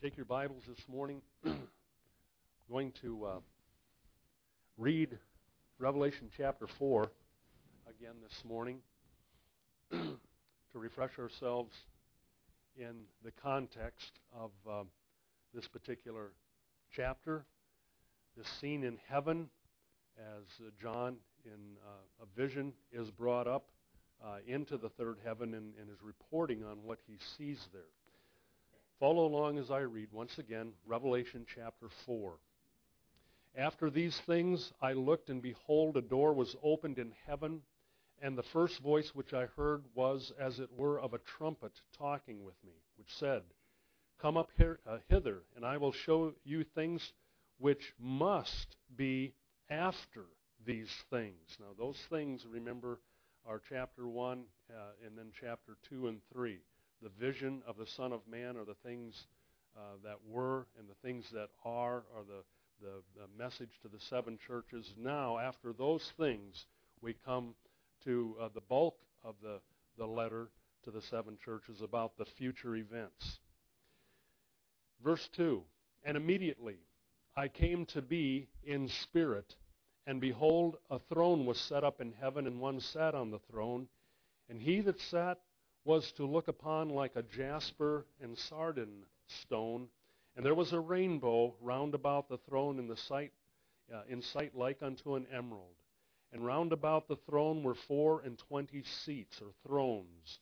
Take your Bibles this morning. I'm going to read Revelation chapter 4 again this morning to refresh ourselves in the context of this particular chapter, this scene in heaven as John in a vision is brought up into the third heaven and is reporting on what he sees there. Follow along as I read once again Revelation chapter 4. After these things I looked, and behold, a door was opened in heaven, and the first voice which I heard was as it were of a trumpet talking with me, which said, Come up hither, and I will show you things which must be after these things. Now those things, remember, are chapter 1 and then chapter 2 and 3. The vision of the Son of Man are the things that were and the things that are the message to the seven churches. Now, after those things, we come to the bulk of the letter to the seven churches about the future events. Verse 2, And immediately I came to be in spirit, and behold, a throne was set up in heaven, and one sat on the throne, and he that sat was to look upon like a jasper and sardine stone, and there was a rainbow round about the throne in sight like unto an emerald. And round about the throne were 24 seats, or thrones.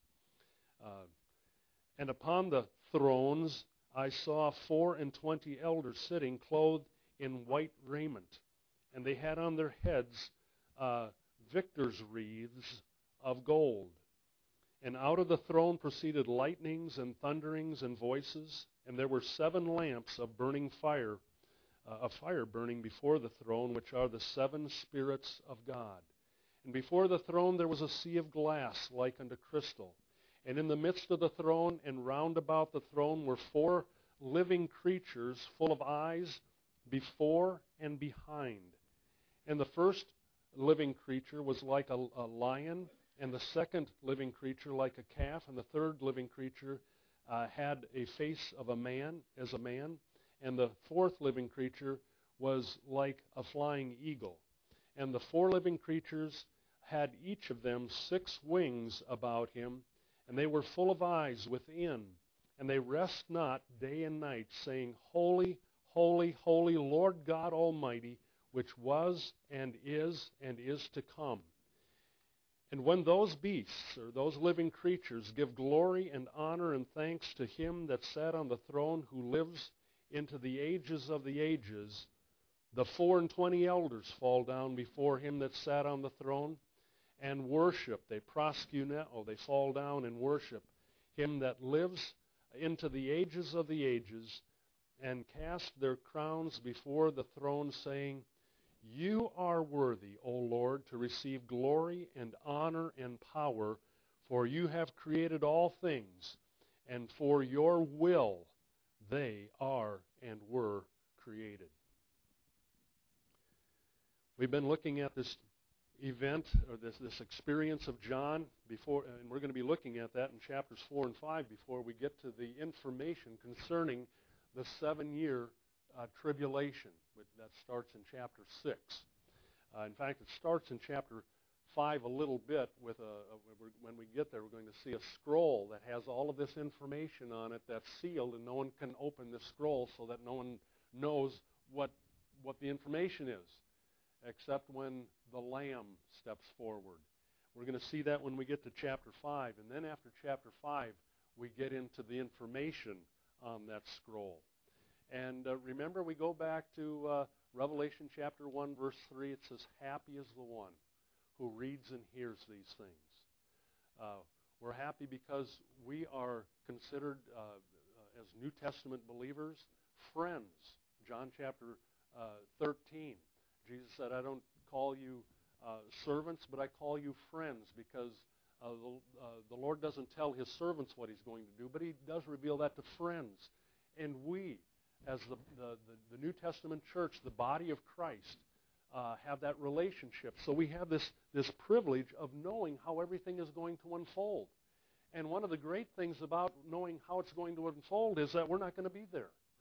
And upon the thrones I saw 24 elders sitting, clothed in white raiment, and they had on their heads victor's wreaths of gold. And out of the throne proceeded lightnings and thunderings and voices, and there were 7 lamps of burning fire, burning before the throne, which are the 7 spirits of God. And before the throne there was a sea of glass like unto crystal. And in the midst of the throne and round about the throne were 4 living creatures full of eyes before and behind. And the first living creature was like a lion, and the second living creature like a calf, and the third living creature had a face of a man, as a man, and the fourth living creature was like a flying eagle. And the 4 living creatures had each of them 6 wings about him, and they were full of eyes within, and they rest not day and night, saying, Holy, holy, holy, Lord God Almighty, which was and is to come. And when those beasts, or those living creatures, give glory and honor and thanks to him that sat on the throne, who lives into the ages of the ages, the 24 elders fall down before him that sat on the throne and worship. They fall down and worship him that lives into the ages of the ages, and cast their crowns before the throne, saying, You are worthy, O Lord, to receive glory and honor and power, for you have created all things, and for your will they are and were created. We've been looking at this event, or this experience of John before, and we're going to be looking at that in chapters 4 and 5 before we get to the information concerning the 7-year tribulation. That starts in chapter 6. In fact, it starts in chapter 5 a little bit with when we get there, we're going to see a scroll that has all of this information on it that's sealed, and no one can open this scroll, so that no one knows what the information is, except when the Lamb steps forward. We're going to see that when we get to chapter 5, and then after chapter 5, we get into the information on that scroll. And remember, we go back to Revelation chapter 1, verse 3. It says, Happy is the one who reads and hears these things. We're happy because we are considered, as New Testament believers, friends. John chapter 13. Jesus said, I don't call you servants, but I call you friends, because the Lord doesn't tell his servants what he's going to do, but he does reveal that to friends. And we, as the New Testament church, the body of Christ, have that relationship. So we have this privilege of knowing how everything is going to unfold. And one of the great things about knowing how it's going to unfold is that we're not going to be there.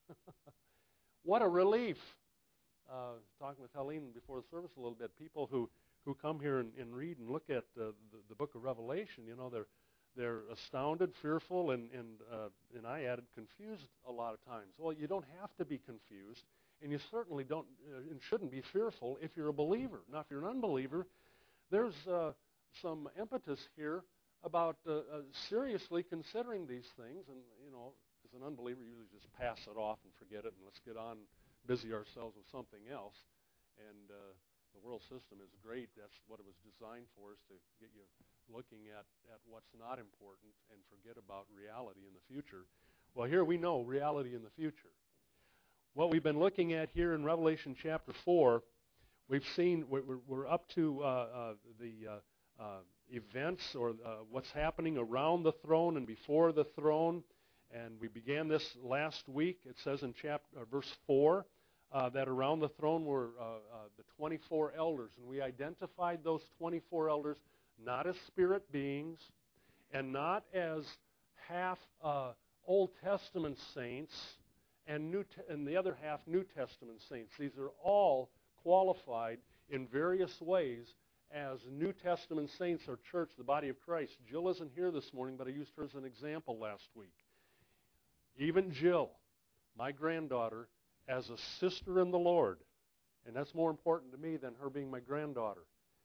What a relief. Talking with Helene before the service a little bit, people who come here and read and look at the book of Revelation, they're astounded, fearful, and I added confused a lot of times. Well, you don't have to be confused, and you certainly don't and shouldn't be fearful if you're a believer. Now, if you're an unbeliever, there's some impetus here about seriously considering these things, and as an unbeliever, you usually just pass it off and forget it, and let's get on, busy ourselves with something else. And the world system is great. That's what it was designed for, is to get you looking at what's not important and forget about reality in the future. Well, here we know reality in the future. What we've been looking at here in Revelation chapter 4, we've seen, we're up to the events or what's happening around the throne and before the throne. And we began this last week. It says in verse 4 that around the throne were the 24 elders. And we identified those 24 elders not as spirit beings and not as half Old Testament saints and the other half New Testament saints. These are all qualified in various ways as New Testament saints or church, the body of Christ. Jill isn't here this morning, but I used her as an example last week. Even Jill, my granddaughter, as a sister in the Lord, and that's more important to me than her being my granddaughter.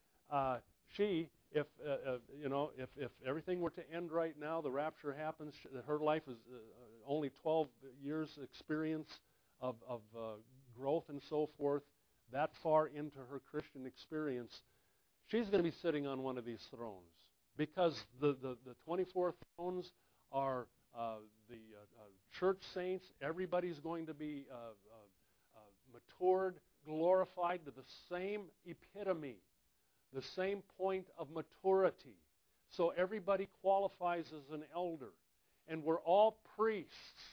If everything were to end right now, the rapture happens, her life is only 12 years experience of growth and so forth, that far into her Christian experience, she's going to be sitting on one of these thrones, because the 24 thrones are the church saints. Everybody's going to be matured, glorified to the same epitome, the same point of maturity. So everybody qualifies as an elder. And we're all priests.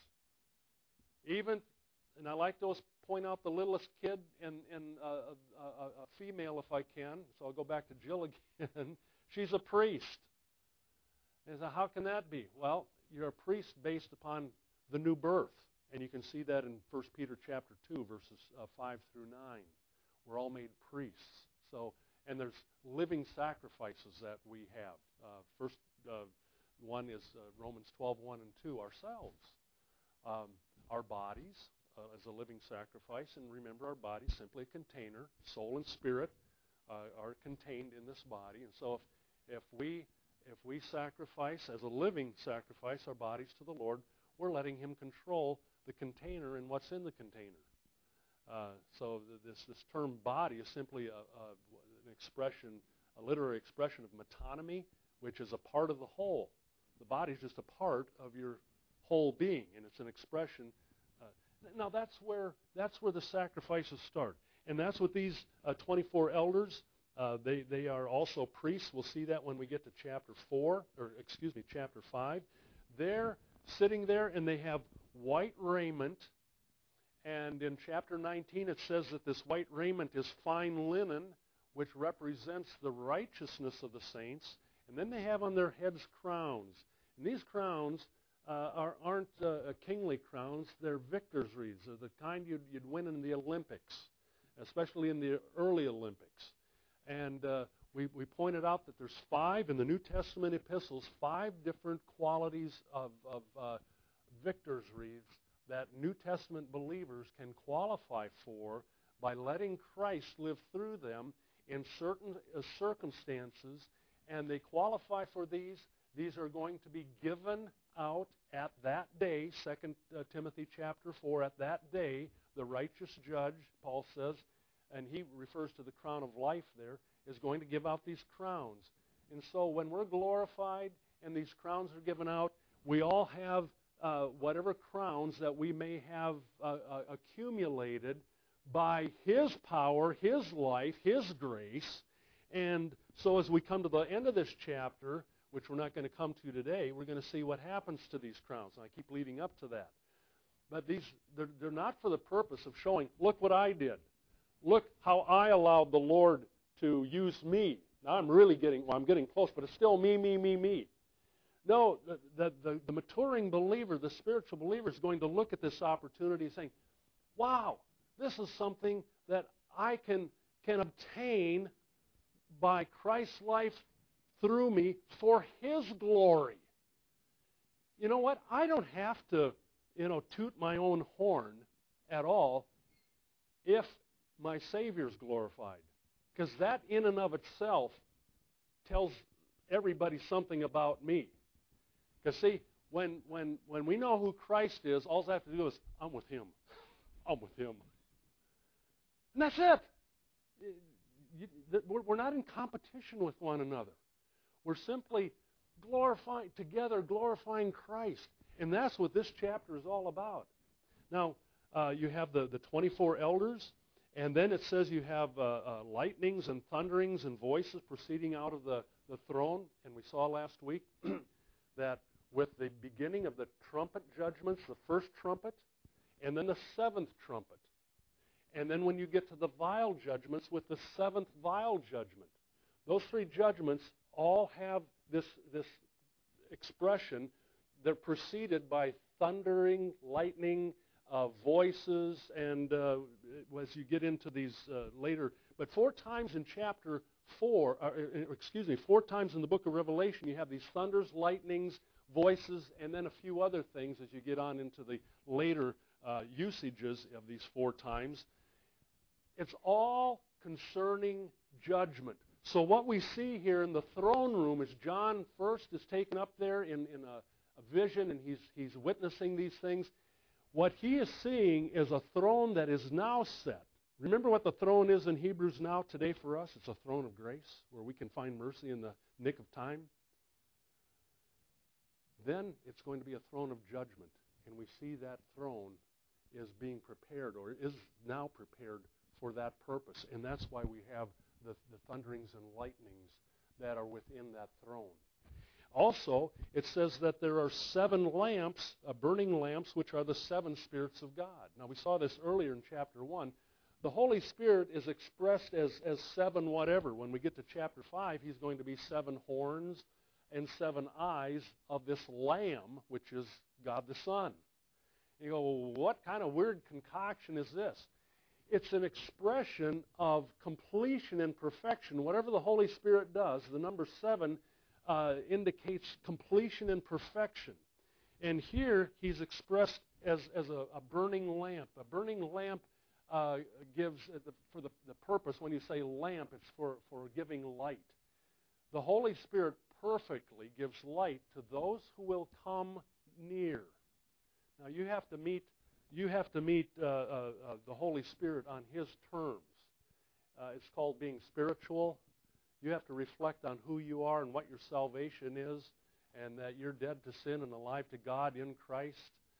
And I like to point out the littlest kid and a female if I can. So I'll go back to Jill again. She's a priest. And so how can that be? Well, you're a priest based upon the new birth. And you can see that in 1 Peter chapter 2, verses 5 through 9. We're all made priests. And there's living sacrifices that we have. First one is Romans 12, 1 and 2, ourselves. Our bodies as a living sacrifice. And remember, our body is simply a container. Soul and spirit are contained in this body. And so if we sacrifice as a living sacrifice our bodies to the Lord, we're letting Him control the container and what's in the container. So this term body is simply an expression, a literary expression of metonymy, which is a part of the whole. The body is just a part of your whole being, and it's an expression. Now that's where the sacrifices start, and that's what these 24 elders. They are also priests. We'll see that when we get to chapter 5. They're sitting there, and they have white raiment. And in chapter 19, it says that this white raiment is fine linen, which represents the righteousness of the saints. And then they have on their heads crowns. And these crowns aren't kingly crowns. They're victor's wreaths. They're the kind you'd win in the Olympics, especially in the early Olympics. And we pointed out that there's 5 in the New Testament epistles, 5 different qualities of victor's wreaths that New Testament believers can qualify for by letting Christ live through them in certain circumstances, and they qualify for these. These are going to be given out at that day, 2 Timothy chapter 4, at that day, the righteous judge, Paul says, and he refers to the crown of life there, is going to give out these crowns. And so when we're glorified and these crowns are given out, we all have whatever crowns that we may have accumulated by His power, His life, His grace. And so as we come to the end of this chapter, which we're not going to come to today, we're going to see what happens to these crowns. And I keep leading up to that. But they're not for the purpose of showing, look what I did. Look how I allowed the Lord to use me. Now I'm getting close, but it's still me. No, the maturing believer, the spiritual believer, is going to look at this opportunity and saying, wow, this is something that I can obtain by Christ's life through me for His glory. You know what? I don't have to, toot my own horn at all if my Savior's glorified. Because that in and of itself tells everybody something about me. Because see, when we know who Christ is, all I have to do is, I'm with Him. I'm with Him. And that's it. We're not in competition with one another. We're simply glorifying Christ. And that's what this chapter is all about. Now, you have the 24 elders, and then it says you have lightnings and thunderings and voices proceeding out of the throne. And we saw last week that with the beginning of the trumpet judgments, the first trumpet, and then the seventh trumpet. And then when you get to the vial judgments, with the seventh vial judgment. Those three judgments all have this expression. They're preceded by thundering, lightning, voices, and as you get into these later. But 4 times in chapter 4, 4 times in the book of Revelation, you have these thunders, lightnings, voices, and then a few other things as you get on into the later usages of these 4 times. It's all concerning judgment. So what we see here in the throne room is John first is taken up there in a vision, and he's witnessing these things. What he is seeing is a throne that is now set. Remember what the throne is in Hebrews now today for us? It's a throne of grace where we can find mercy in the nick of time. Then it's going to be a throne of judgment, and we see that throne is being prepared or is now prepared for that purpose. And that's why we have the thunderings and lightnings that are within that throne. Also, it says that there are 7 lamps, burning lamps, which are the 7 spirits of God. Now, we saw this earlier in chapter 1. The Holy Spirit is expressed as 7 whatever. When we get to chapter 5, He's going to be 7 horns and 7 eyes of this Lamb, which is God the Son. You go, well, what kind of weird concoction is this? It's an expression of completion and perfection. Whatever the Holy Spirit does, the number 7 indicates completion and perfection. And here He's expressed as a burning lamp. A burning lamp gives, for the purpose, when you say lamp, it's for giving light. The Holy Spirit perfectly gives light to those who will come near. Now you have to meet the Holy Spirit on His terms. It's called being spiritual. You have to reflect on who you are and what your salvation is, and that you're dead to sin and alive to God in Christ.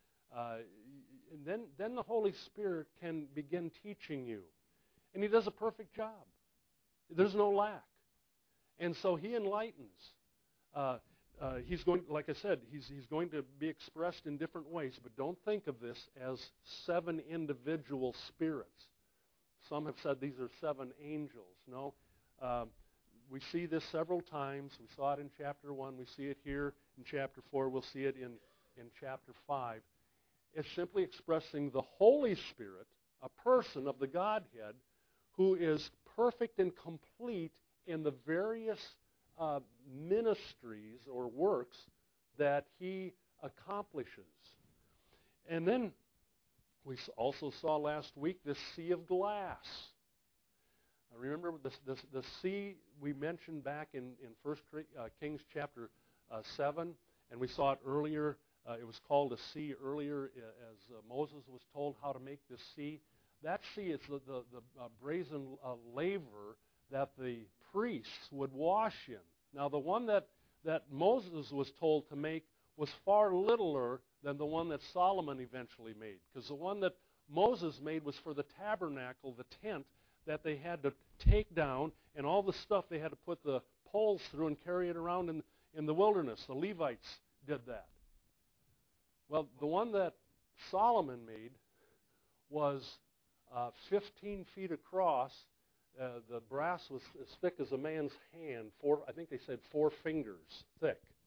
And then the Holy Spirit can begin teaching you. And He does a perfect job. There's no lack. And so He enlightens. He's going, like I said, he's going to be expressed in different ways, but don't think of this as 7 individual spirits. Some have said these are 7 angels. No, we see this several times. We saw it in chapter 1. We see it here in chapter 4. We'll see it in chapter 5. It's simply expressing the Holy Spirit, a person of the Godhead, who is perfect and complete in the various ministries or works that He accomplishes. And then we also saw last week this sea of glass. Remember the sea we mentioned back in 1 Kings chapter 7, and we saw it earlier. It was called a sea earlier as Moses was told how to make this sea. That sea is the brazen laver that the priests would wash in. Now, the one that Moses was told to make was far littler than the one that Solomon eventually made, because the one that Moses made was for the tabernacle, the tent, that they had to take down, and all the stuff they had to put the poles through and carry it around in the wilderness. The Levites did that. Well, the one that Solomon made was 15 feet across. The brass was as thick as a man's hand. I think they said 4 fingers thick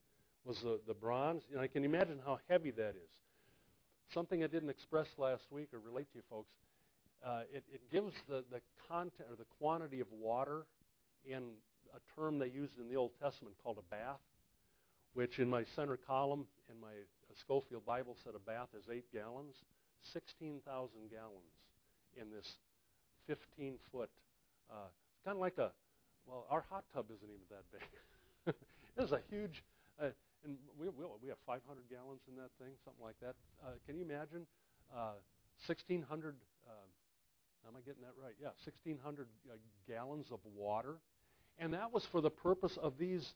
was the bronze. And I can imagine how heavy that is. Something I didn't express last week or relate to you folks, it gives the content or the quantity of water in a term they used in the Old Testament called a bath, which in my center column in my Schofield Bible said a bath is 8 gallons, 16,000 gallons in this 15-foot. It's kind of like our hot tub isn't even that big. It's a huge, and we have 500 gallons in that thing, something like that. Can you imagine 1,600, am I getting that right? Yeah, 1,600 gallons of water. And that was for the purpose of these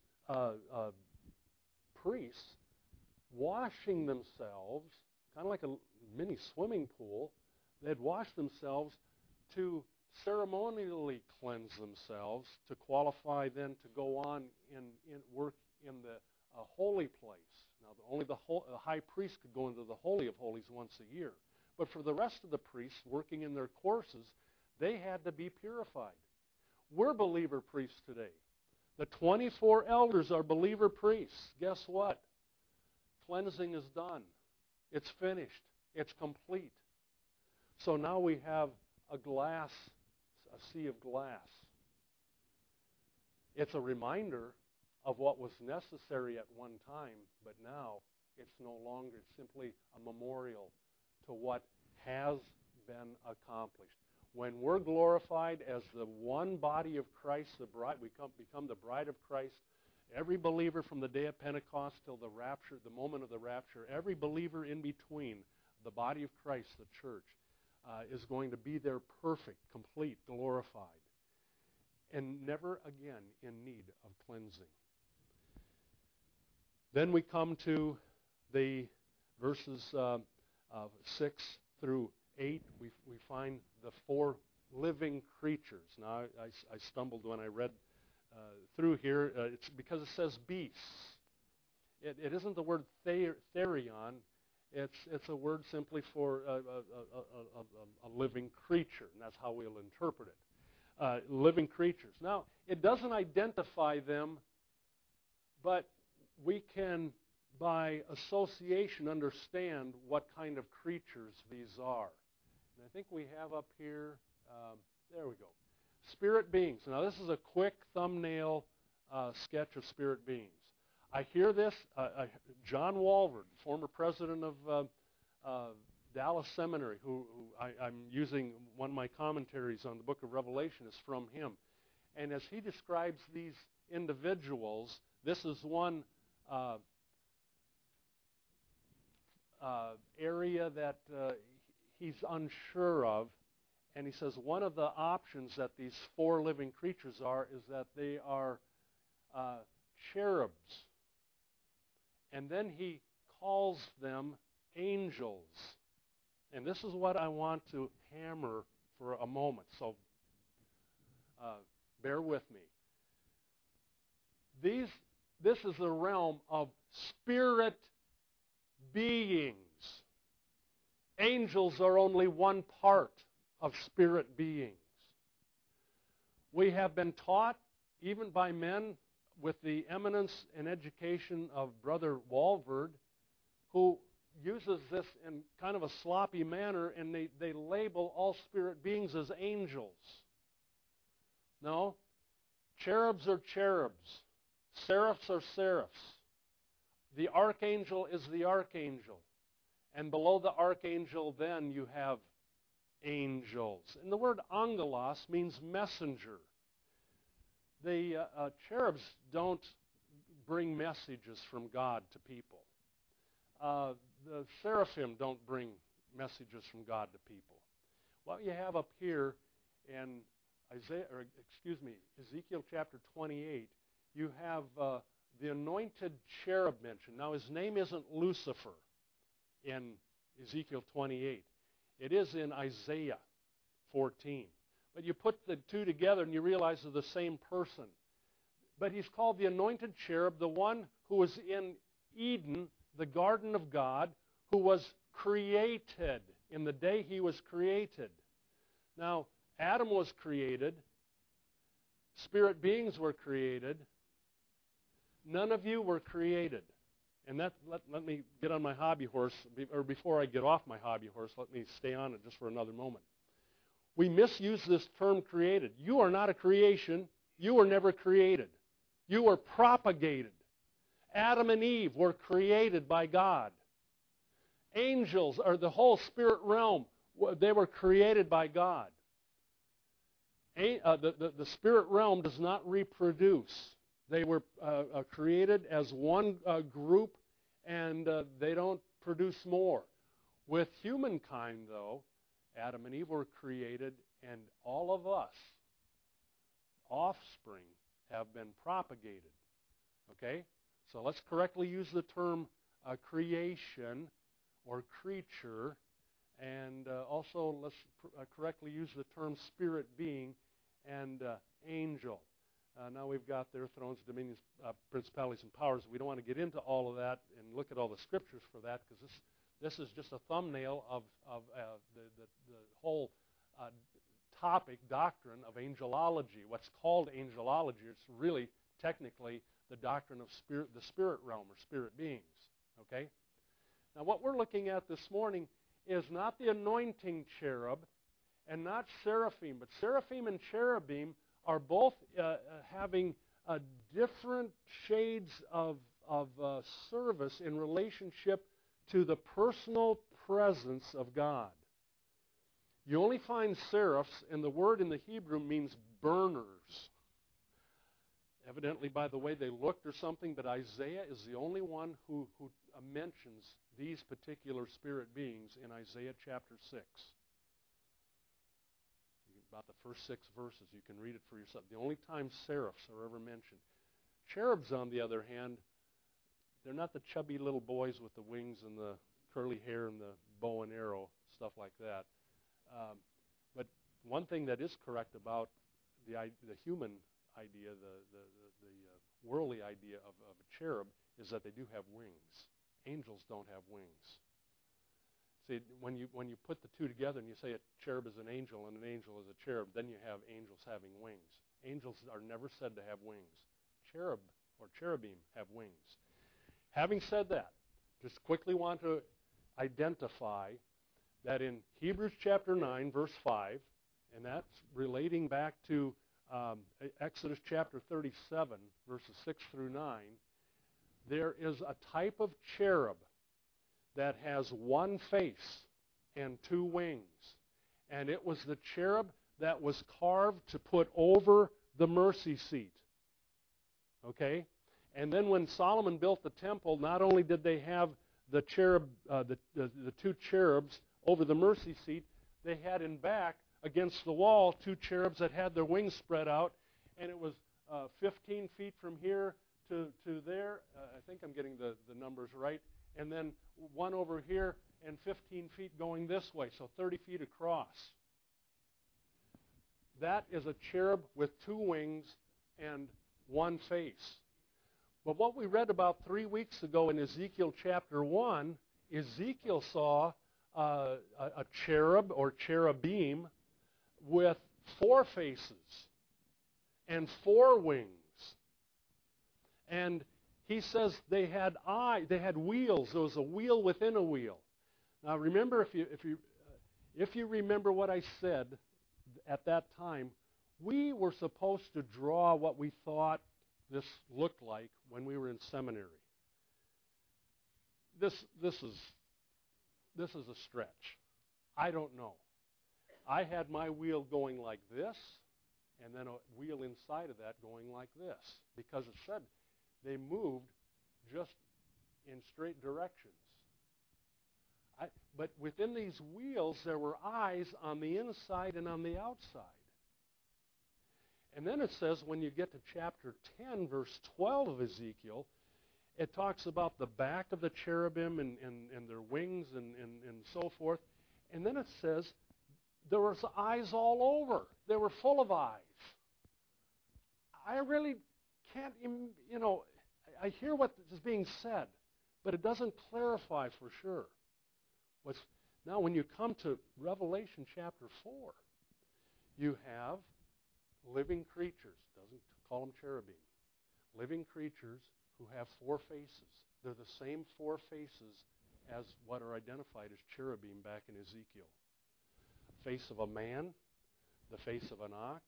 priests washing themselves, kind of like a mini swimming pool. They'd wash themselves to ceremonially cleanse themselves to qualify then to go on in work in the holy place. Now, only the high priest could go into the Holy of Holies once a year. But for the rest of the priests working in their courses, they had to be purified. We're believer priests today. The 24 elders are believer priests. Guess what? Cleansing is done. It's finished. It's complete. So now we have a sea of glass. It's a reminder of what was necessary at one time, but now it's no longer. It's simply a memorial to what has been accomplished. When we're glorified as the one body of Christ, the bride, we become the bride of Christ. Every believer from the day of Pentecost till the rapture, the moment of the rapture, every believer in between, the body of Christ, the church, is going to be there perfect, complete, glorified, and never again in need of cleansing. Then we come to the verses 6 through 8. We find the 4 living creatures. Now, I stumbled when I read through here. It's because it says beasts. It isn't the word therion. It's a word simply for a living creature, and that's how we'll interpret it. Living creatures. Now, it doesn't identify them, but we can, by association, understand what kind of creatures these are. And I think we have up here, there we go, spirit beings. Now, this is a quick thumbnail sketch of spirit beings. I hear this, John Walvoord, former president of Dallas Seminary, who I'm using one of my commentaries on the book of Revelation is from him. And as he describes these individuals, this is one area that he's unsure of. And he says one of the options that these 4 living creatures are is that they are cherubs. And then he calls them angels. And this is what I want to hammer for a moment. So bear with me. This is the realm of spirit beings. Angels are only one part of spirit beings. We have been taught, even by men with the eminence and education of Brother Walvoord, who uses this in kind of a sloppy manner, and they label all spirit beings as angels. No. Cherubs are cherubs. Seraphs are seraphs. The archangel is the archangel. And below the archangel, then, you have angels. And the word angelos means messenger. The cherubs don't bring messages from God to people. The seraphim don't bring messages from God to people. What you have up here in Ezekiel chapter 28, you have the anointed cherub mentioned. Now, his name isn't Lucifer in Ezekiel 28. It is in Isaiah 14. But you put the two together and you realize they're the same person. But he's called the anointed cherub, the one who was in Eden, the garden of God, who was created in the day he was created. Now, Adam was created. Spirit beings were created. None of you were created. And let me get on my hobby horse, or before I get off my hobby horse, let me stay on it just for another moment. We misuse this term created. You are not a creation. You were never created. You were propagated. Adam and Eve were created by God. Angels, or the whole spirit realm, they were created by God. The spirit realm does not reproduce. They were created as one group, and they don't produce more. With humankind, though, Adam and Eve were created, and all of us, offspring, have been propagated. Okay? So let's correctly use the term creation or creature, and also let's correctly use the term spirit being and angel. Now we've got their thrones, dominions, principalities, and powers. We don't want to get into all of that and look at all the scriptures for that, because this is just a thumbnail of the whole topic, doctrine of angelology. What's called angelology, it's really technically the doctrine of the spirit realm or spirit beings. Okay? Now what we're looking at this morning is not the anointing cherub and not seraphim, but seraphim and cherubim are both having different shades of service in relationship to the personal presence of God. You only find seraphs, and the word in the Hebrew means burners. Evidently by the way they looked or something, but Isaiah is the only one who mentions these particular spirit beings in Isaiah chapter 6. About the first 6 verses. You can read it for yourself. The only time seraphs are ever mentioned. Cherubs, on the other hand, they're not the chubby little boys with the wings and the curly hair and the bow and arrow, stuff like that. But one thing that is correct about the human idea, the worldly idea of a cherub, is that they do have wings. Angels don't have wings. See, when you put the two together and you say a cherub is an angel and an angel is a cherub, then you have angels having wings. Angels are never said to have wings. Cherub or cherubim have wings. Having said that, just quickly want to identify that in Hebrews chapter 9, verse 5, and that's relating back to Exodus chapter 37, verses 6 through 9, there is a type of cherub that has one face and 2 wings. And it was the cherub that was carved to put over the mercy seat. Okay? And then when Solomon built the temple, not only did they have the cherub, the 2 cherubs over the mercy seat, they had in back against the wall 2 cherubs that had their wings spread out, and it was 15 feet from here to there. I think I'm getting the numbers right. And then one over here and 15 feet going this way, so 30 feet across. That is a cherub with 2 wings and 1 face. But what we read about 3 weeks ago in Ezekiel chapter 1, Ezekiel saw a cherub or cherubim with 4 faces and 4 wings. And he says they had wheels. There was a wheel within a wheel. Now remember, if you remember what I said at that time, we were supposed to draw what we thought this looked like when we were in seminary. This is a stretch. I don't know. I had my wheel going like this, and then a wheel inside of that going like this, because it said they moved just in straight directions. But within these wheels, there were eyes on the inside and on the outside. And then it says, when you get to chapter 10, verse 12 of Ezekiel, it talks about the back of the cherubim and their wings and so forth. And then it says there was eyes all over. They were full of eyes. I really can't, I hear what is being said, but it doesn't clarify for sure. Now, when you come to Revelation chapter 4, you have living creatures. Doesn't call them cherubim. Living creatures who have 4 faces They're the same four faces as what are identified as cherubim back in Ezekiel. Face of a man, the face of an ox,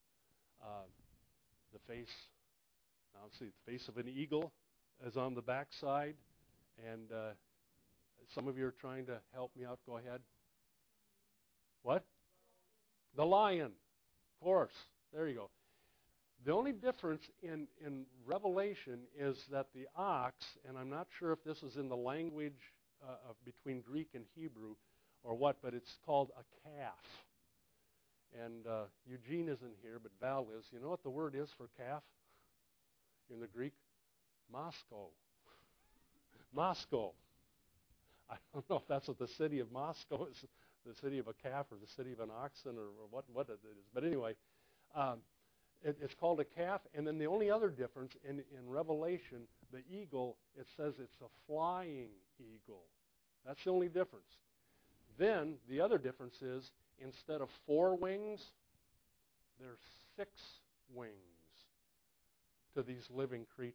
the face of an eagle is on the backside, and some of you are trying to help me out. Go ahead. What? The lion. Of course. There you go. The only difference in Revelation is that the ox, and I'm not sure if this is in the language between Greek and Hebrew or what, but it's called a calf. And Eugene isn't here, but Val is. You know what the word is for calf in the Greek? Moscow. Moscow. I don't know if that's what the city of Moscow is, the city of a calf or the city of an oxen or what it is. But anyway, it's called a calf. And then the only other difference in Revelation, the eagle, it says it's a flying eagle. That's the only difference. Then the other difference is instead of 4 wings, there's 6 wings to these living creatures.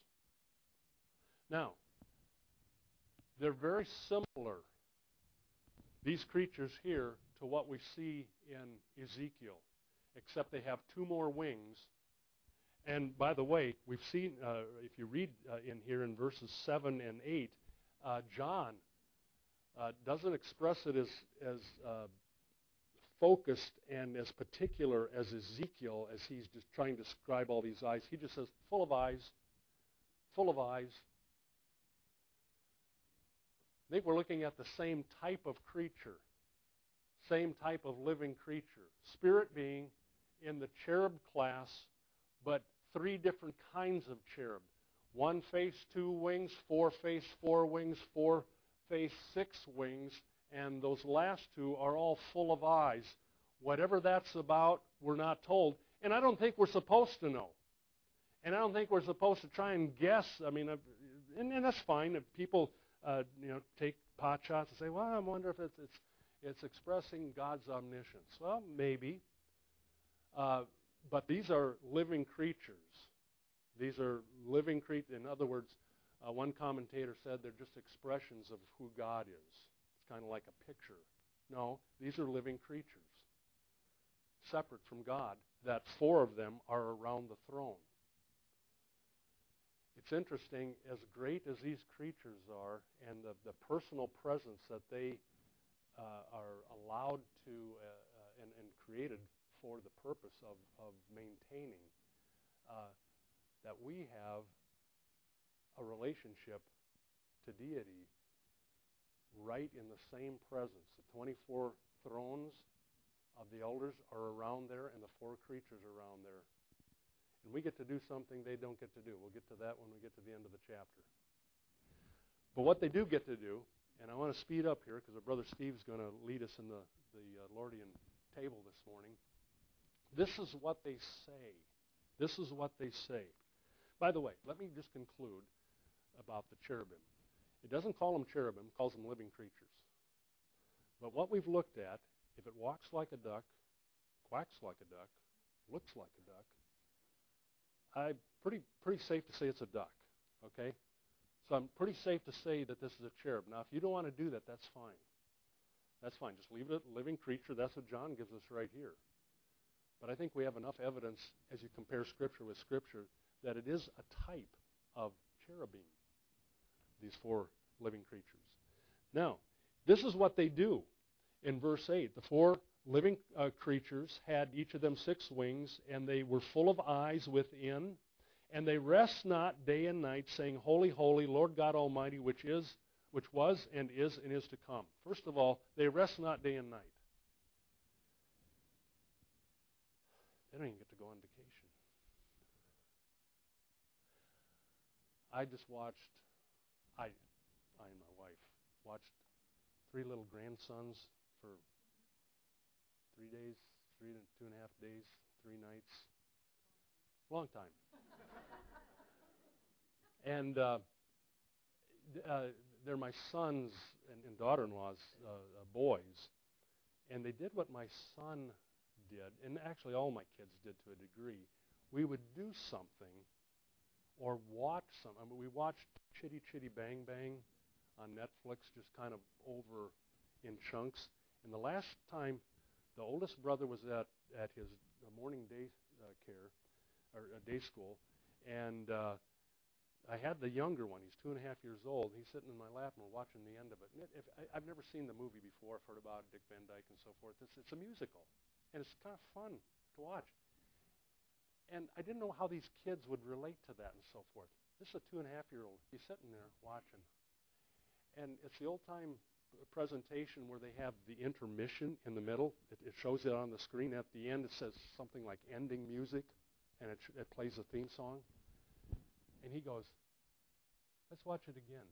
Now, they're very similar, these creatures here, to what we see in Ezekiel, except they have 2 more wings. And by the way, we've seen, if you read in here in verses 7 and 8, John doesn't express it as focused and as particular as Ezekiel, as he's just trying to describe all these eyes. He just says, full of eyes, full of eyes. I think we're looking at the same type of creature, same type of living creature. Spirit being in the cherub class, but 3 different kinds of cherub. 1 face, 2 wings, 4 face, 4 wings, 4 face, 6 wings, and those last 2 are all full of eyes. Whatever that's about, we're not told. And I don't think we're supposed to know. And I don't think we're supposed to try and guess. I mean, and that's fine if people take pot shots and say, well, I wonder if it's expressing God's omniscience. Well, maybe. But these are living creatures. These are living creatures. In other words, one commentator said they're just expressions of who God is. It's kind of like a picture. No, these are living creatures, separate from God, that 4 of them are around the throne. It's interesting, as great as these creatures are, and the personal presence that they are allowed to and created for the purpose of maintaining, that we have a relationship to deity right in the same presence. The 24 thrones of the elders are around there, and the 4 creatures are around there. And we get to do something they don't get to do. We'll get to that when we get to the end of the chapter. But what they do get to do, and I want to speed up here because our brother Steve's going to lead us in the Lordian table this morning. This is what they say. This is what they say. By the way, let me just conclude about the cherubim. It doesn't call them cherubim, it calls them living creatures. But what we've looked at, if it walks like a duck, quacks like a duck, looks like a duck, I'm pretty safe to say it's a duck, okay? So I'm pretty safe to say that this is a cherub. Now, if you don't want to do that, that's fine. That's fine. Just leave it a living creature. That's what John gives us right here. But I think we have enough evidence, as you compare Scripture with Scripture, that it is a type of cherubim, these 4 living creatures. Now, this is what they do in verse 8. The 4 living creatures had each of them 6 wings, and they were full of eyes within, and they rest not day and night, saying, Holy, holy, Lord God Almighty, which was and is to come. First of all, they rest not day and night. They don't even get to go on vacation. I just watched, I and my wife watched 3 little grandsons for 3 days, 2.5 days, 3 nights. Long time. And they're my sons and daughter-in-law's boys. And they did what my son did, and actually all my kids did to a degree. We would do something or watch some. I mean, we watched Chitty Chitty Bang Bang on Netflix, just kind of over in chunks. And the last time, the oldest brother was at his morning day care, or day school, and I had the younger one. He's 2.5 years old. He's sitting in my lap, and we're watching the end of it. And I've never seen the movie before. I've heard about Dick Van Dyke and so forth. It's a musical, and it's kind of fun to watch. And I didn't know how these kids would relate to that and so forth. This is a 2.5-year-old. He's sitting there watching. And it's the old-time presentation where they have the intermission in the middle. It shows it on the screen. At the end, it says something like ending music, and it plays a theme song. And he goes, let's watch it again.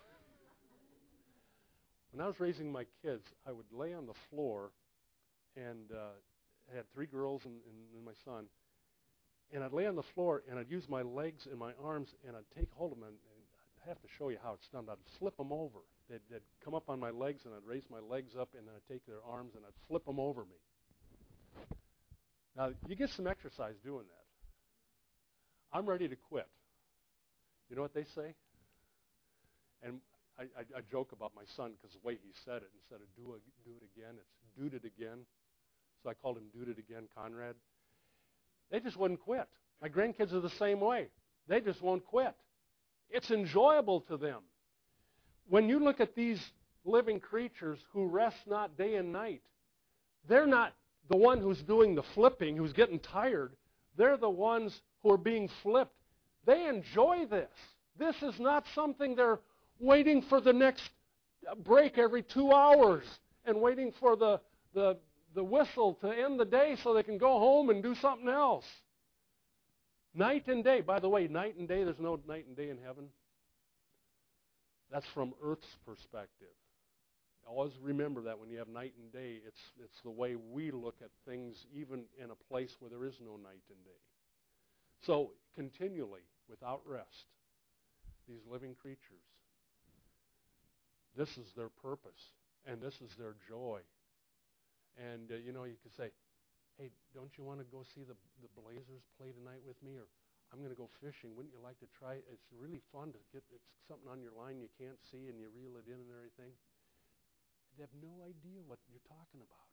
When I was raising my kids, I would lay on the floor, and I had 3 girls and my son. And I'd lay on the floor, and I'd use my legs and my arms, and I'd take hold of them. And I have to show you how it's done. I'd flip them over. They'd come up on my legs, and I'd raise my legs up, and then I'd take their arms, and I'd flip them over me. Now, you get some exercise doing that. I'm ready to quit. You know what they say? And I joke about my son because the way he said it, instead of do it again, it's do it again. So I called him Do It Again, Conrad. They just wouldn't quit. My grandkids are the same way. They just won't quit. It's enjoyable to them. When you look at these living creatures who rest not day and night, they're not the one who's doing the flipping, who's getting tired. They're the ones who are being flipped. They enjoy this. This is not something they're waiting for the next break every 2 hours and waiting for the whistle to end the day so they can go home and do something else. Night and day. By the way, night and day, there's no night and day in heaven. That's from Earth's perspective. Always remember that when you have night and day, it's the way we look at things even in a place where there is no night and day. So, continually, without rest, these living creatures, this is their purpose, and this is their joy. And, you could say, hey, don't you want to go see the Blazers play tonight with me? Or I'm going to go fishing. Wouldn't you like to try? It's really fun to get something on your line you can't see and you reel it in and everything. They have no idea what you're talking about.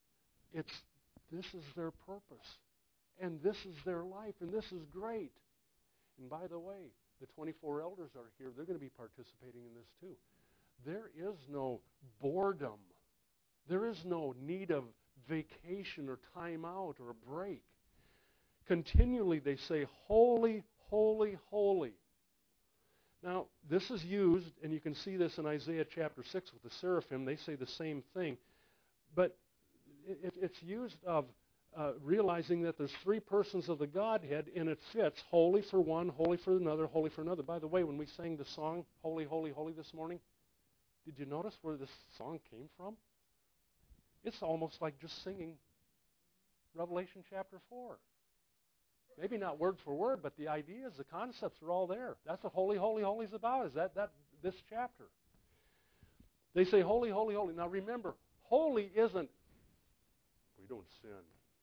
This is their purpose. And this is their life. And this is great. And by the way, the 24 elders are here. They're going to be participating in this too. There is no boredom. There is no need of vacation or time out or a break. Continually they say, holy, holy, holy. Now, this is used, and you can see this in Isaiah chapter 6 with the seraphim. They say the same thing. But it's used of realizing that there's 3 persons of the Godhead, and it fits holy for one, holy for another, holy for another. By the way, when we sang the song, Holy, Holy, Holy this morning, did you notice where this song came from? It's almost like just singing Revelation chapter 4. Maybe not word for word, but the ideas, the concepts are all there. That's what Holy, Holy, Holy is about, is this chapter. They say, holy, holy, holy. Now remember, holy isn't, we don't sin.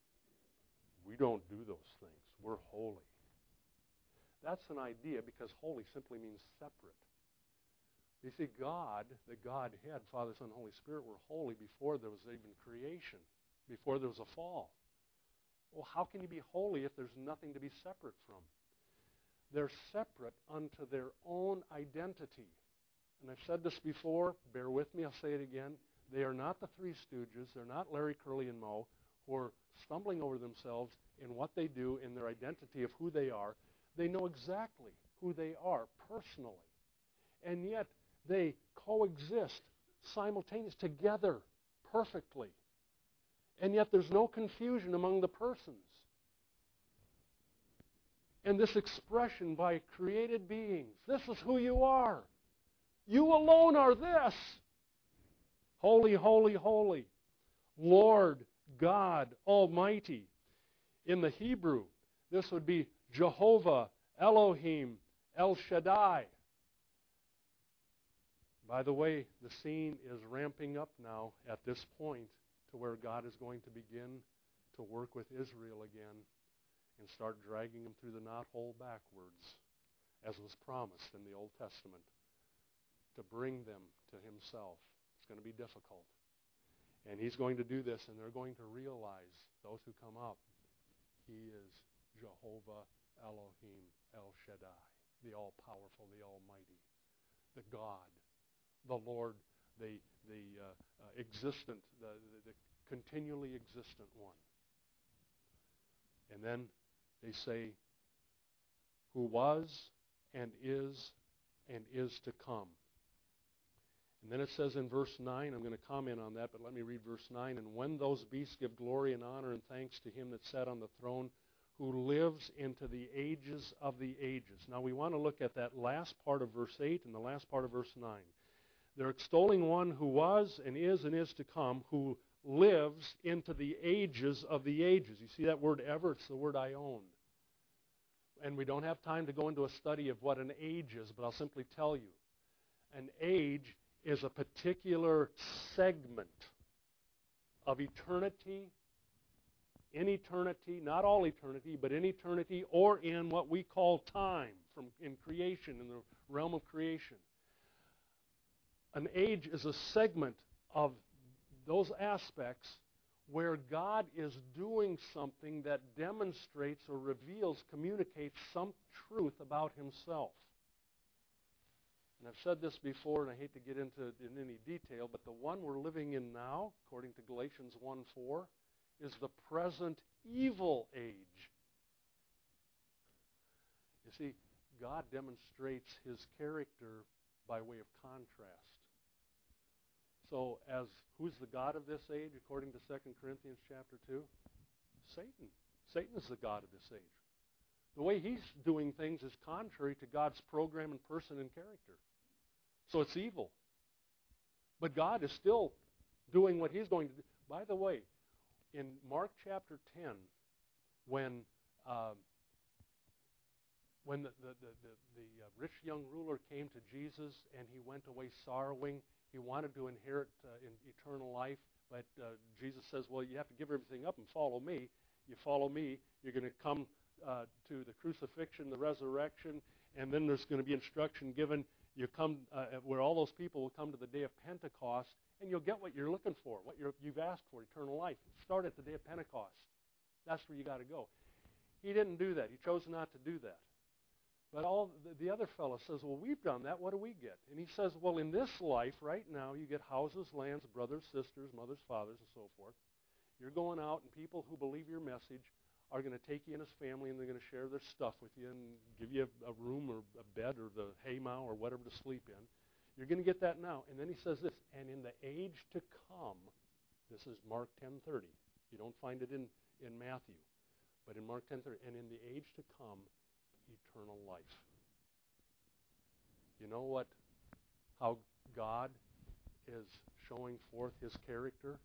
We don't do those things. We're holy. That's an idea because holy simply means separate. You see, God, the Godhead, Father, Son, Holy Spirit, were holy before there was even creation, before there was a fall. Well, how can you be holy if there's nothing to be separate from? They're separate unto their own identity. And I've said this before. Bear with me. I'll say it again. They are not the Three Stooges. They're not Larry, Curly, and Moe who are stumbling over themselves in what they do, in their identity of who they are. They know exactly who they are personally. And yet, they coexist simultaneously together perfectly. And yet there's no confusion among the persons. And this expression by created beings, this is who you are. You alone are this. Holy, holy, holy. Lord God Almighty. In the Hebrew, this would be Jehovah, Elohim, El Shaddai. By the way, the scene is ramping up now at this point to where God is going to begin to work with Israel again and start dragging them through the knothole backwards. as was promised in the Old Testament, to bring them to himself. It's going to be difficult. And he's going to do this, and they're going to realize, those who come up, he is Jehovah Elohim El Shaddai, the all-powerful, the almighty, the God, the Lord, the existent, the continually existent one. And then they say, who was and is to come. And then it says in verse 9, I'm going to comment on that, but let me read verse 9. And when those beasts give glory and honor and thanks to him that sat on the throne, who lives into the ages of the ages. Now we want to look at that last part of verse 8 and the last part of verse 9. They're extolling one who was and is to come, who lives into the ages of the ages. You see that word ever? It's the word aion. And we don't have time to go into a study of what an age is, but I'll simply tell you. An age is a particular segment of eternity, in eternity, not all eternity, but in eternity, or in what we call time, in creation, in the realm of creation. An age is a segment of those aspects where God is doing something that demonstrates or reveals, communicates some truth about himself. And I've said this before, and I hate to get into it in any detail, but the one we're living in now, according to Galatians 1:4, is the present evil age. You see, God demonstrates his character by way of contrast. So who's the God of this age, according to 2 Corinthians chapter 2? Satan. Satan is the God of this age. The way he's doing things is contrary to God's program and person and character. So it's evil. But God is still doing what he's going to do. By the way, in Mark chapter 10, when the rich young ruler came to Jesus and he went away sorrowing, he wanted to inherit eternal life, but Jesus says, well, you have to give everything up and follow me. You follow me, you're going to come to the crucifixion, the resurrection, and then there's going to be instruction given. You come where all those people will come to the day of Pentecost, and you'll get what you're looking for, what you've asked for, eternal life. Start at the day of Pentecost. That's where you got to go. He didn't do that. He chose not to do that. But the other fellow says, well, we've done that. What do we get? And he says, well, in this life, right now, you get houses, lands, brothers, sisters, mothers, fathers, and so forth. You're going out, and people who believe your message are going to take you in as family, and they're going to share their stuff with you and give you a room or a bed or the haymow or whatever to sleep in. You're going to get that now. And then he says this, and in the age to come, this is Mark 10:30. You don't find it in Matthew, but in Mark 10:30, and in the age to come, eternal life. You know what? How God is showing forth his character?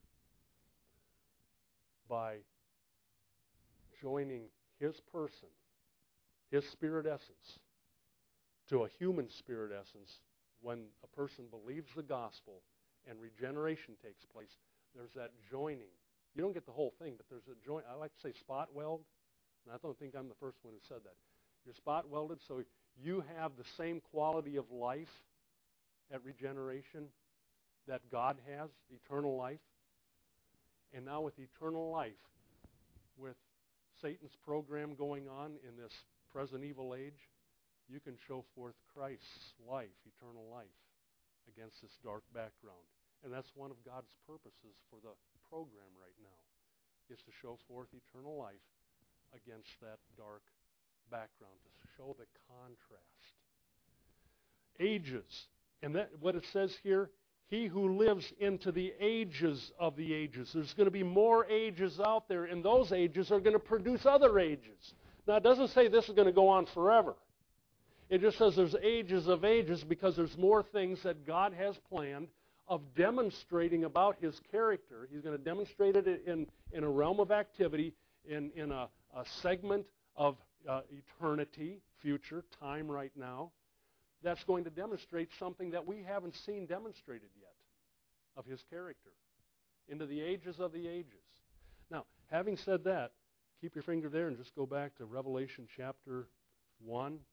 By joining his person, his spirit essence, to a human spirit essence. When a person believes the gospel and regeneration takes place, there's that joining. You don't get the whole thing, but there's a join. I like to say spot weld, and I don't think I'm the first one who said that. You're spot welded, so you have the same quality of life at regeneration that God has, eternal life. And now with eternal life, with Satan's program going on in this present evil age, you can show forth Christ's life, eternal life, against this dark background. And that's one of God's purposes for the program right now, is to show forth eternal life against that dark background, to show the contrast. Ages. And that what it says here, he who lives into the ages of the ages. There's going to be more ages out there, and those ages are going to produce other ages. Now, it doesn't say this is going to go on forever. It just says there's ages of ages because there's more things that God has planned of demonstrating about his character. He's going to demonstrate it in a realm of activity, in a segment of eternity, future, time right now, that's going to demonstrate something that we haven't seen demonstrated yet of his character into the ages of the ages. Now, having said that, keep your finger there and just go back to Revelation chapter 1.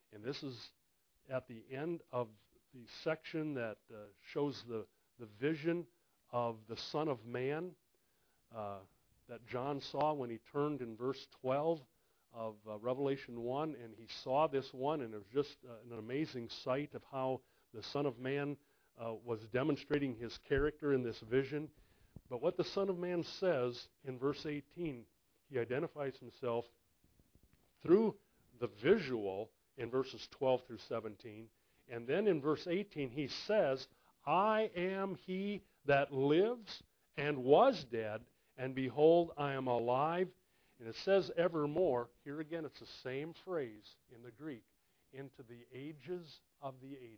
And this is at the end of the section that shows the vision of the Son of Man that John saw when he turned in verse 12 of Revelation 1, and he saw this one, and it was just an amazing sight of how the Son of Man was demonstrating his character in this vision. But what the Son of Man says in verse 18, he identifies himself through the visual in verses 12 through 17. And then in verse 18 he says, I am he that lives and was dead, and behold, I am alive. And it says evermore. Here again, it's the same phrase in the Greek, into the ages of the ages.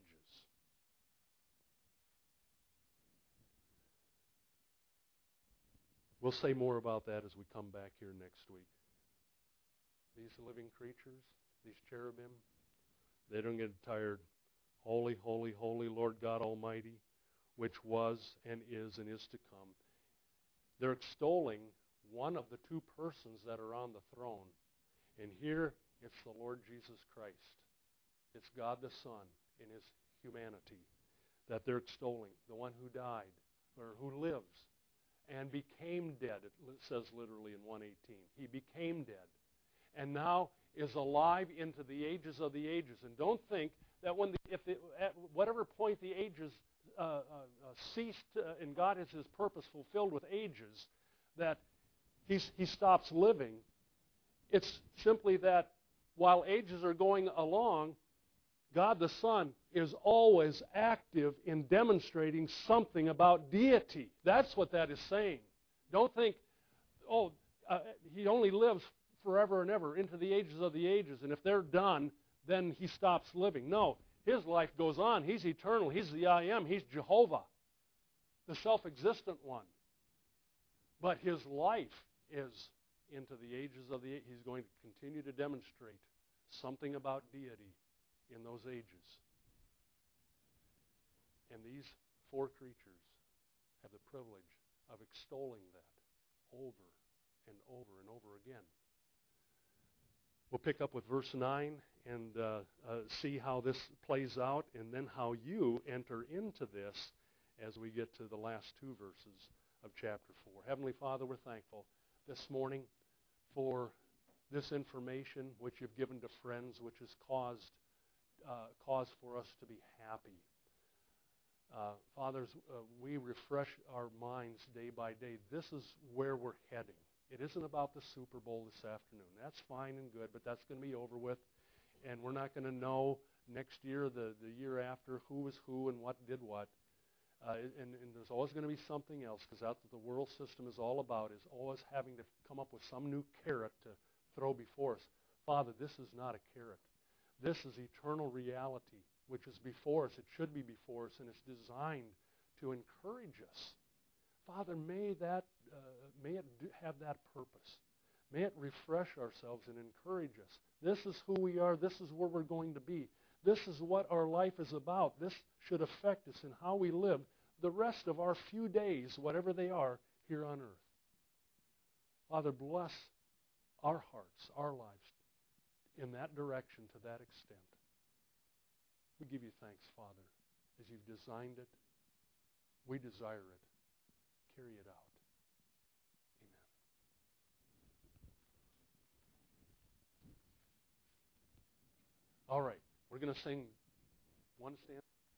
We'll say more about that as we come back here next week. These living creatures, these cherubim, they don't get tired. Holy, holy, holy Lord God Almighty, which was and is to come. They're extolling one of the two persons that are on the throne. And here it's the Lord Jesus Christ. It's God the Son in his humanity that they're extolling. The one who died, or who lives, and became dead. It says literally in 1:18. He became dead. And now is alive into the ages of the ages. And don't think that at whatever point the ages ceased and God has his purpose fulfilled with ages, that he stops living. It's simply that while ages are going along, God the Son is always active in demonstrating something about deity. That's what that is saying. Don't think, he only lives forever and ever into the ages of the ages, and if they're done, then he stops living. No, his life goes on. He's eternal. He's the I Am. He's Jehovah, the self-existent one. But his life is into the ages of the ages. He's going to continue to demonstrate something about deity in those ages. And these four creatures have the privilege of extolling that over and over and over again. We'll pick up with verse 9 and see how this plays out, and then how you enter into this as we get to the last two verses of chapter 4. Heavenly Father, we're thankful this morning for this information which you've given to friends, which has caused cause for us to be happy. Fathers, we refresh our minds day by day. This is where we're heading. It isn't about the Super Bowl this afternoon. That's fine and good, but that's going to be over with. And we're not going to know next year, the year after, who was who and what did what. And there's always going to be something else, because that's what the world system is all about, is always having to come up with some new carrot to throw before us. Father, this is not a carrot. This is eternal reality, which is before us. It should be before us, and it's designed to encourage us. Father, may it have that purpose. May it refresh ourselves and encourage us. This is who we are. This is where we're going to be. This is what our life is about. This should affect us in how we live the rest of our few days, whatever they are, here on earth. Father, bless our hearts, our lives, in that direction, to that extent. We give you thanks, Father, as you've designed it. We desire it. Carry it out. Amen. All right, we're going to sing one stanza.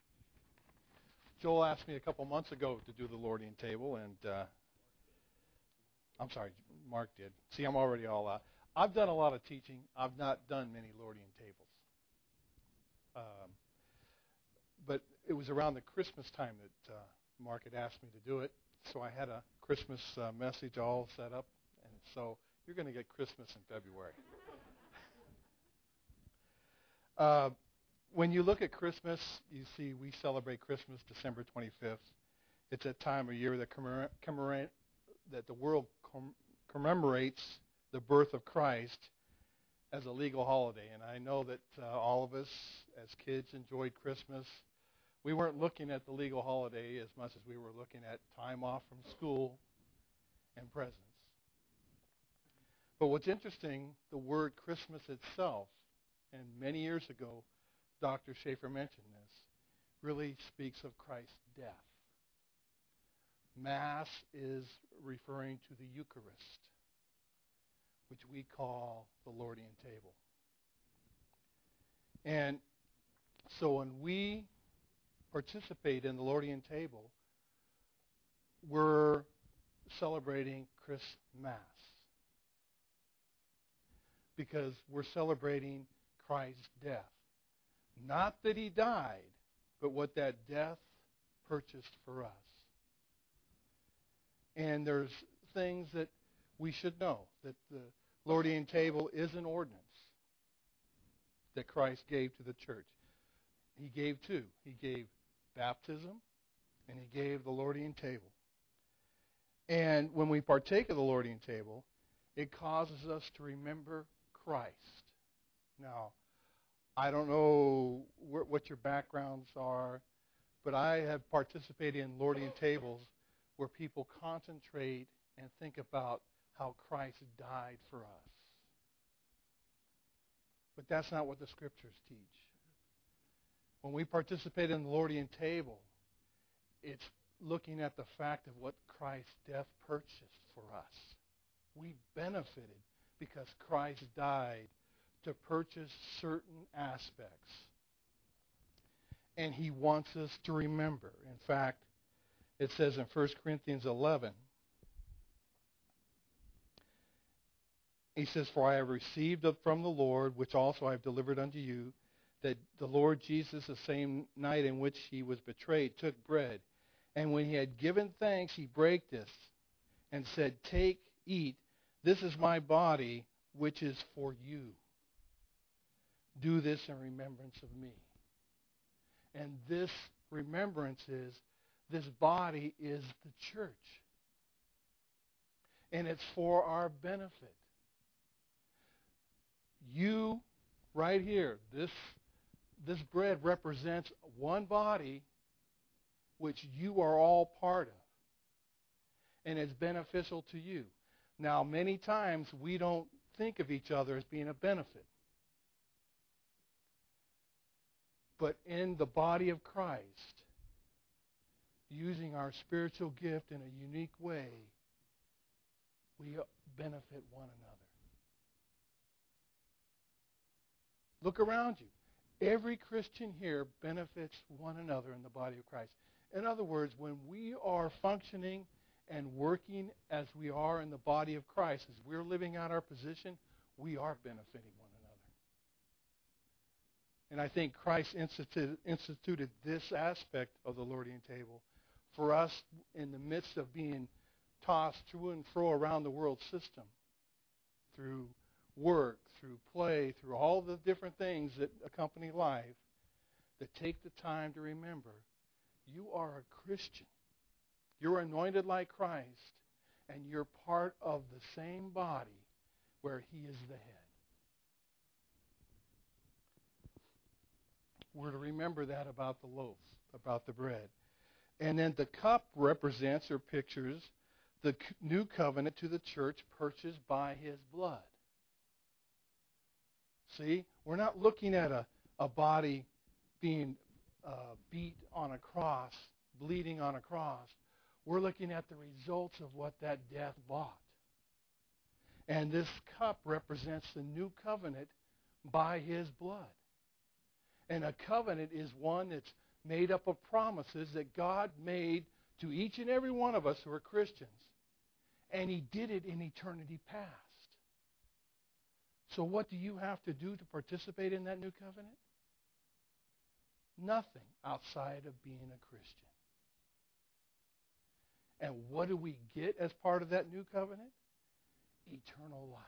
Joel asked me a couple months ago to do the Lordian table, and I'm sorry, Mark did. See, I'm already all out. I've done a lot of teaching. I've not done many Lordian tables. But it was around the Christmas time that Mark had asked me to do it, so I had a Christmas message all set up, and so you're going to get Christmas in February. When you look at Christmas, you see we celebrate Christmas December 25th. It's a time of year that the world commemorates the birth of Christ as a legal holiday. And I know that all of us as kids enjoyed Christmas. We weren't looking at the legal holiday as much as we were looking at time off from school and presents. But what's interesting, the word Christmas itself and many years ago, Dr. Schaefer mentioned this, really speaks of Christ's death. Mass is referring to the Eucharist, which we call the Lordian table. And so when we participate in the Lordian table, we're celebrating Christmas because we're celebrating Christ's death. Not that he died, but what that death purchased for us. And there's things that we should know, that the Lordian table is an ordinance that Christ gave to the church. He gave two. He gave baptism, and he gave the Lordian table. And when we partake of the Lordian table, it causes us to remember Christ. Now, I don't know what your backgrounds are, but I have participated in Lordian tables where people concentrate and think about how Christ died for us. But that's not what the Scriptures teach. When we participate in the Lordian table, it's looking at the fact of what Christ's death purchased for us. We benefited because Christ died to purchase certain aspects. And he wants us to remember. In fact, it says in 1 Corinthians 11, he says, "For I have received from the Lord, which also I have delivered unto you, that the Lord Jesus, the same night in which he was betrayed, took bread. And when he had given thanks, he brake this and said, 'Take, eat. This is my body, which is for you. Do this in remembrance of me.'" And this remembrance is, this body is the church. And it's for our benefit. You, right here, this bread represents one body which you are all part of. And it's beneficial to you. Now, many times we don't think of each other as being a benefit. But in the body of Christ, using our spiritual gift in a unique way, we benefit one another. Look around you. Every Christian here benefits one another in the body of Christ. In other words, when we are functioning and working as we are in the body of Christ, as we're living out our position, we are benefiting one another. And I think Christ instituted this aspect of the Lordian table for us in the midst of being tossed to and fro around the world system through work, through play, through all the different things that accompany life, that take the time to remember you are a Christian. You're anointed like Christ, and you're part of the same body where he is the head. We're to remember that about the loaves, about the bread. And then the cup represents or pictures the new covenant to the church purchased by his blood. See, we're not looking at a body being beat on a cross, bleeding on a cross. We're looking at the results of what that death bought. And this cup represents the new covenant by his blood. And a covenant is one that's made up of promises that God made to each and every one of us who are Christians. And he did it in eternity past. So what do you have to do to participate in that new covenant? Nothing outside of being a Christian. And what do we get as part of that new covenant? Eternal life.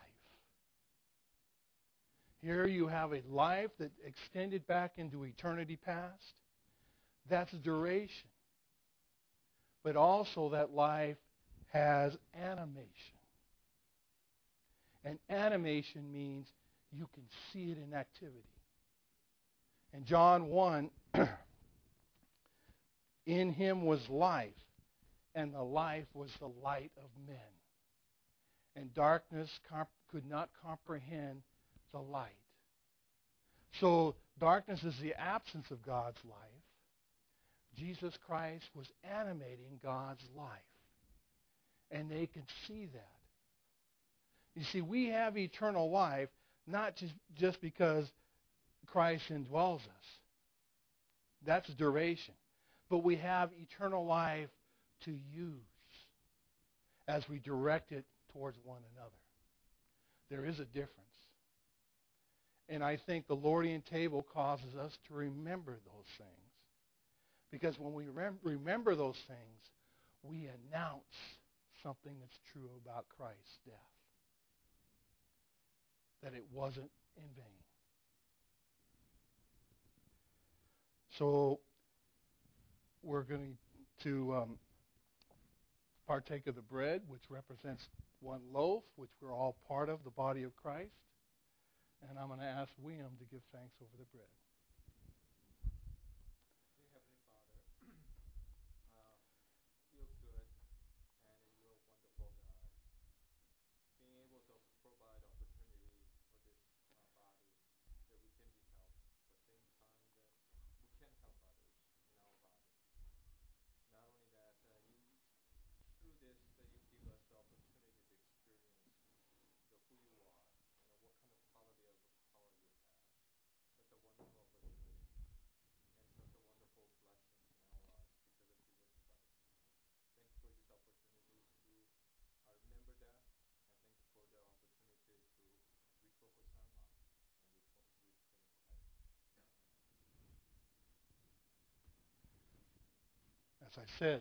Here you have a life that extended back into eternity past. That's duration. But also that life has animation. And animation means you can see it in activity. In John 1, in him was life, and the life was the light of men. And darkness could not comprehend the light. So darkness is the absence of God's life. Jesus Christ was animating God's life. And they could see that. You see, we have eternal life not just because Christ indwells us. That's duration. But we have eternal life to use as we direct it towards one another. There is a difference. And I think the Lord's table causes us to remember those things. Because when we remember those things, we announce something that's true about Christ's death. That it wasn't in vain. So we're going to partake of the bread, which represents one loaf, which we're all part of, the body of Christ. And I'm going to ask William to give thanks over the bread. Dear Heavenly Father, you're good and you're a wonderful God. Being able to provide opportunity for this body that we can be helped, at the same time that we can help others in our body. Not only that, through this that you give us the opportunity to experience who you are and what kind of quality of power you have. Such a wonderful opportunity and such a wonderful blessings in our lives because of Jesus Christ. Thank you for this opportunity to remember that, and thank you for the opportunity to refocus our mind and retain Christ. As I said,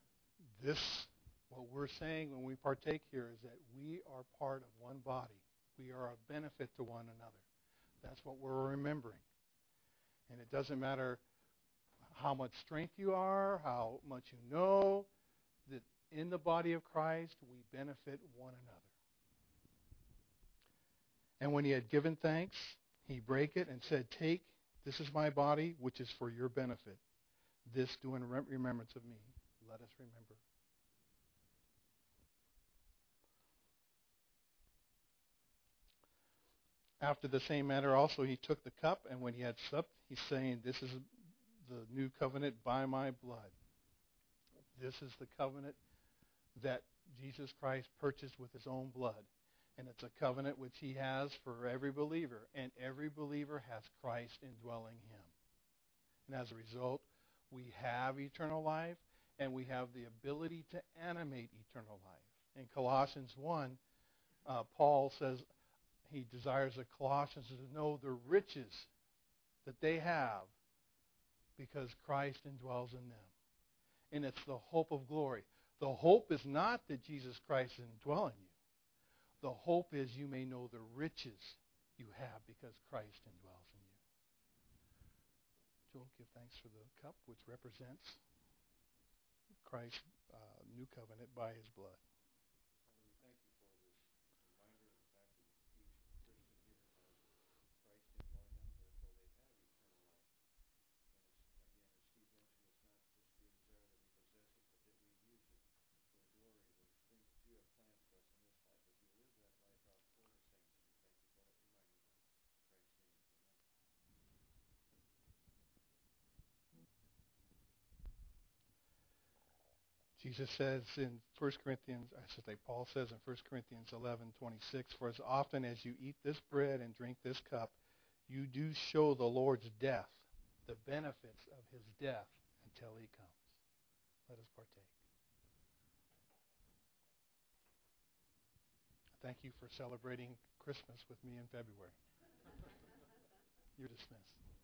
what we're saying when we partake here is that we are part of one body. We are a benefit to one another. That's what we're remembering. And it doesn't matter how much strength you are, how much you know, that in the body of Christ, we benefit one another. And when he had given thanks, he brake it and said, "Take, this is my body, which is for your benefit. This do in remembrance of me." Let us remember. After the same manner also he took the cup, and when he had supped, he's saying, "This is the new covenant by my blood." This is the covenant that Jesus Christ purchased with his own blood. And it's a covenant which he has for every believer. And every believer has Christ indwelling him. And as a result, we have eternal life, and we have the ability to animate eternal life. In Colossians 1, Paul says he desires the Colossians to know the riches that they have because Christ indwells in them. And it's the hope of glory. The hope is not that Jesus Christ is indwelling you. The hope is you may know the riches you have because Christ indwells in you. Joel, give thanks for the cup, which represents Christ's new covenant by his blood. Father, we thank you for this reminder of the fact that each Christian here has Christ indwelling them, therefore they have eternal life. And it's, again, as Steve mentioned, it's not just your desire that we possess it, but that we use it for the glory of those things that you have planned for us in this life as we live that life out for the saints. And we thank you for that reminder, Lord. In Christ's name, amen. Jesus says in 1 Corinthians, I should say Paul says in 1 Corinthians 11:26, "For as often as you eat this bread and drink this cup, you do show the Lord's death," the benefits of his death, "until he comes." Let us partake. Thank you for celebrating Christmas with me in February. You're dismissed.